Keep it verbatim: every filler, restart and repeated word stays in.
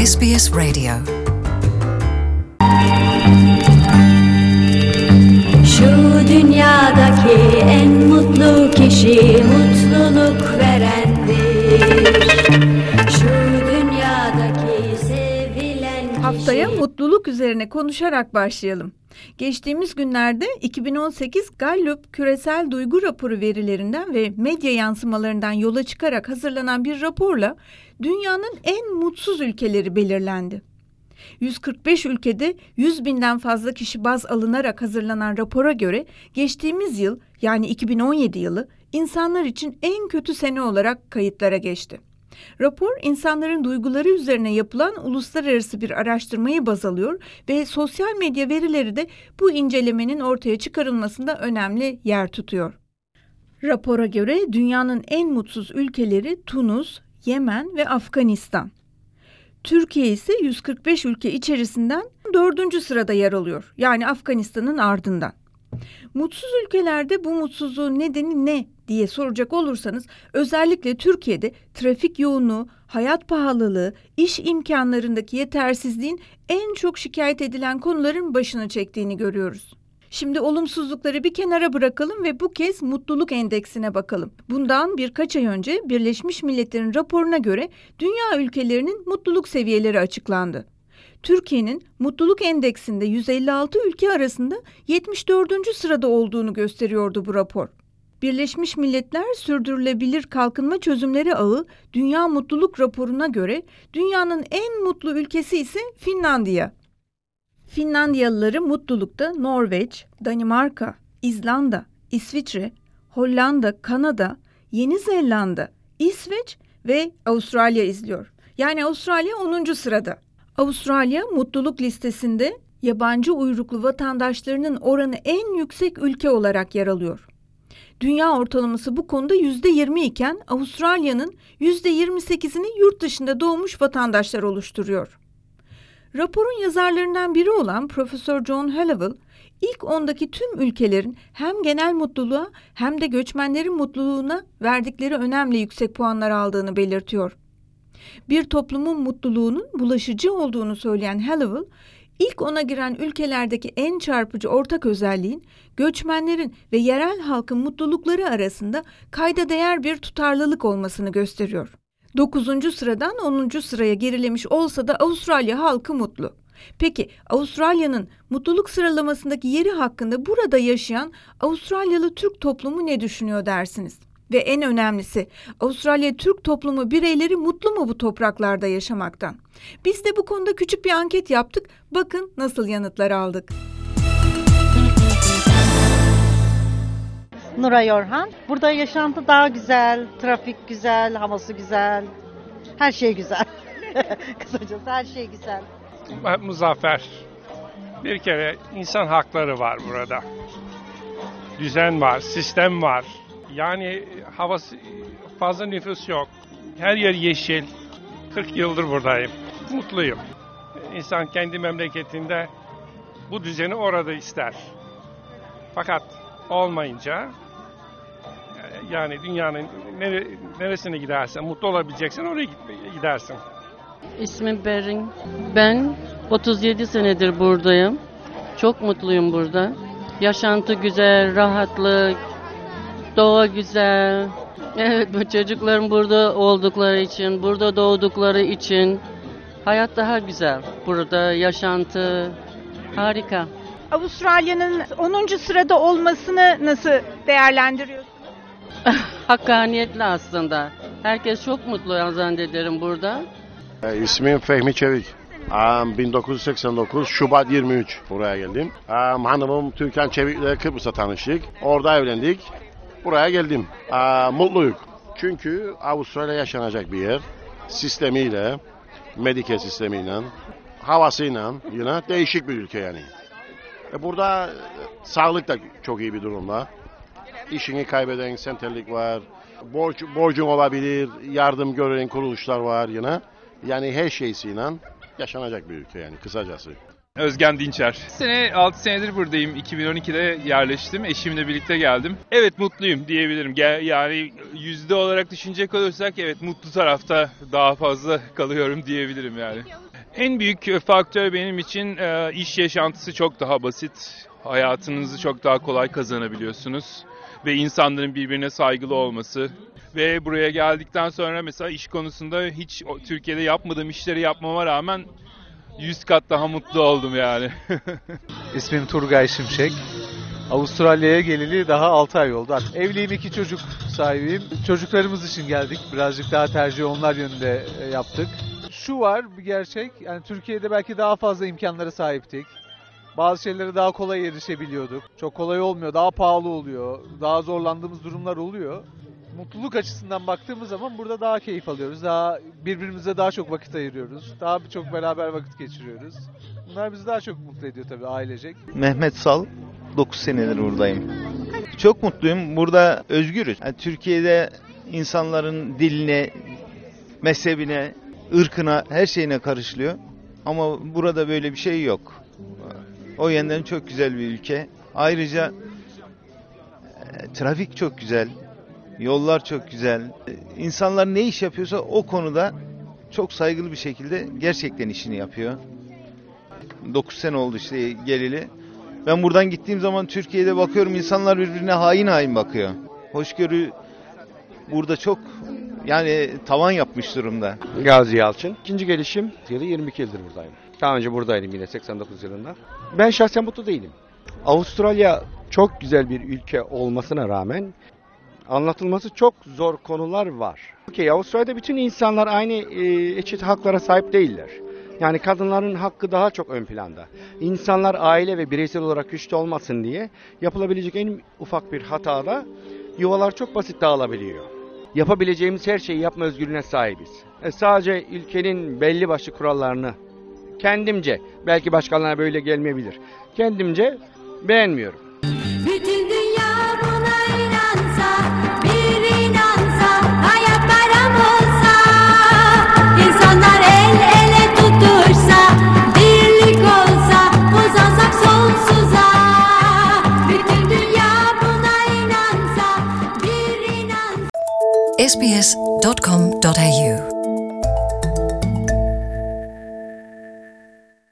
S B S Radio. Şu dünyadaki en mutlu kişi mutluluk verendir. Şu dünyadaki sevilen kişi... Haftaya mutluluk üzerine konuşarak başlayalım. Geçtiğimiz günlerde iki bin on sekiz Gallup Küresel Duygu Raporu verilerinden ve medya yansımalarından yola çıkarak hazırlanan bir raporla dünyanın en mutsuz ülkeleri belirlendi. yüz kırk beş ülkede yüz binden fazla kişi baz alınarak hazırlanan rapora göre geçtiğimiz yıl yani iki bin on yedi yılı insanlar için en kötü sene olarak kayıtlara geçti. Rapor, insanların duyguları üzerine yapılan uluslararası bir araştırmayı baz alıyor ve sosyal medya verileri de bu incelemenin ortaya çıkarılmasında önemli yer tutuyor. Rapora göre dünyanın en mutsuz ülkeleri Tunus, Yemen ve Afganistan. Türkiye ise yüz kırk beş ülke içerisinden dördüncü sırada yer alıyor. Yani Afganistan'ın ardından. Mutsuz ülkelerde bu mutsuzluğun nedeni ne diye soracak olursanız özellikle Türkiye'de trafik yoğunluğu, hayat pahalılığı, iş imkanlarındaki yetersizliğin en çok şikayet edilen konuların başına çektiğini görüyoruz. Şimdi olumsuzlukları bir kenara bırakalım ve bu kez mutluluk endeksine bakalım. Bundan birkaç ay önce Birleşmiş Milletler'in raporuna göre dünya ülkelerinin mutluluk seviyeleri açıklandı. Türkiye'nin mutluluk endeksinde yüz elli altı ülke arasında yetmiş dördüncü sırada olduğunu gösteriyordu bu rapor. Birleşmiş Milletler Sürdürülebilir Kalkınma Çözümleri Ağı Dünya Mutluluk Raporu'na göre dünyanın en mutlu ülkesi ise Finlandiya. Finlandiyalıları mutlulukta Norveç, Danimarka, İzlanda, İsviçre, Hollanda, Kanada, Yeni Zelanda, İsveç ve Avustralya izliyor. Yani Avustralya onuncu sırada. Avustralya mutluluk listesinde yabancı uyruklu vatandaşlarının oranı en yüksek ülke olarak yer alıyor. Dünya ortalaması bu konuda yüzde yirmi iken Avustralya'nın yüzde yirmi sekizini yurt dışında doğmuş vatandaşlar oluşturuyor. Raporun yazarlarından biri olan Profesör John Hallowell, ilk ondaki tüm ülkelerin hem genel mutluluğa hem de göçmenlerin mutluluğuna verdikleri önemli yüksek puanlar aldığını belirtiyor. Bir toplumun mutluluğunun bulaşıcı olduğunu söyleyen Hallowell, ilk ona giren ülkelerdeki en çarpıcı ortak özelliğin göçmenlerin ve yerel halkın mutlulukları arasında kayda değer bir tutarlılık olmasını gösteriyor. dokuzuncu sıradan onuncu sıraya gerilemiş olsa da Avustralya halkı mutlu. Peki Avustralya'nın mutluluk sıralamasındaki yeri hakkında burada yaşayan Avustralyalı Türk toplumu ne düşünüyor dersiniz? Ve en önemlisi, Avustralya Türk toplumu bireyleri mutlu mu bu topraklarda yaşamaktan? Biz de bu konuda küçük bir anket yaptık. Bakın nasıl yanıtlar aldık. Nuray Orhan. Burada yaşantı daha güzel, trafik güzel, havası güzel, her şey güzel. Kısacası her şey güzel. Muzaffer. Bir kere insan hakları var burada. Düzen var, sistem var. Yani havası fazla nüfus yok. Her yer yeşil. kırk yıldır buradayım. Mutluyum. İnsan kendi memleketinde bu düzeni orada ister. Fakat olmayınca yani dünyanın nere, neresine gidersen mutlu olabileceksen oraya gidersin. İsmim Berin. Ben otuz yedi senedir buradayım. Çok mutluyum burada. Yaşantı güzel, rahatlık, doğa güzel. Evet, bu çocuklarım burada oldukları için, burada doğdukları için hayat daha güzel. Burada yaşantı harika. Avustralya'nın onuncu sırada olmasını nasıl değerlendiriyorsunuz? Hakkaniyetli aslında. Herkes çok mutlu zannederim burada. E, ismim Fehmi Çevik. Um, bin dokuz yüz seksen dokuz Şubat yirmi üç buraya geldim. Um, hanımım Türkan Çevik'le Kıbrıs'ta tanıştık. Orada evlendik. Buraya geldim. Uh, mutluyum. Çünkü Avustralya yaşanacak bir yer. Sistemiyle, Medicare sistemiyle, havasıyla yine değişik bir ülke yani. E, burada sağlık da çok iyi bir durumda. İşini kaybeden sentellik var. Borç, borcun olabilir, yardım gören kuruluşlar var yine. Yani her şeysiyle yaşanacak bir ülke yani kısacası. Özgen Dinçer. Sene altı senedir buradayım. iki bin on ikide yerleştim. Eşimle birlikte geldim. Evet, mutluyum diyebilirim. Yani yüzde olarak düşünecek olursak evet, mutlu tarafta daha fazla kalıyorum diyebilirim yani. En büyük faktör benim için e, iş yaşantısı çok daha basit. Hayatınızı çok daha kolay kazanabiliyorsunuz. Ve insanların birbirine saygılı olması. Ve buraya geldikten sonra mesela iş konusunda hiç Türkiye'de yapmadığım işleri yapmama rağmen yüz kat daha mutlu oldum yani. İsmim Turgay Şimşek. Avustralya'ya geleli daha altı ay oldu. Evliyim, iki çocuk sahibiyim. Çocuklarımız için geldik. Birazcık daha tercih onlar yönünde yaptık. Şu var bir gerçek. Yani Türkiye'de belki daha fazla imkanlara sahiptik. Bazı şeylere daha kolay erişebiliyorduk. Çok kolay olmuyor, daha pahalı oluyor. Daha zorlandığımız durumlar oluyor. Mutluluk açısından baktığımız zaman burada daha keyif alıyoruz. Daha birbirimize daha çok vakit ayırıyoruz. Daha çok beraber vakit geçiriyoruz. Bunlar bizi daha çok mutlu ediyor tabii ailecek. Mehmet Sal, dokuz senedir buradayım. Çok mutluyum. Burada özgürüz. Yani Türkiye'de insanların diline, mezhebine, ırkına, her şeyine karışılıyor. Ama burada böyle bir şey yok. O yönden çok güzel bir ülke. Ayrıca e, trafik çok güzel. Yollar çok güzel. İnsanlar ne iş yapıyorsa o konuda çok saygılı bir şekilde gerçekten işini yapıyor. dokuz sene oldu işte geleli. Ben buradan gittiğim zaman Türkiye'de bakıyorum insanlar birbirine hain hain bakıyor. Hoşgörü burada çok yani tavan yapmış durumda. Gazi Yalçın. İkinci gelişim yılı yirmi iki yıldır buradayım. Daha önce buradaydım yine seksen dokuz yılında. Ben şahsen mutlu değilim. Avustralya çok güzel bir ülke olmasına rağmen anlatılması çok zor konular var. Okay, Avustralya'da bütün insanlar aynı e, eşit haklara sahip değiller. Yani kadınların hakkı daha çok ön planda. İnsanlar aile ve bireysel olarak güçlü olmasın diye yapılabilecek en ufak bir hatada yuvalar çok basit dağılabiliyor. Yapabileceğimiz her şeyi yapma özgürlüğüne sahibiz. E, sadece ülkenin belli başlı kurallarını kendimce, belki başkalarına böyle gelmeyebilir, kendimce beğenmiyorum. Bütün dünya buna inansa, bir inansa, hayat bayram olsa, insanlar el ele tutuşsa, birlik olsa, uzansak sonsuza. Bütün dünya buna inansa, bir inansa. s b s dot com dot a u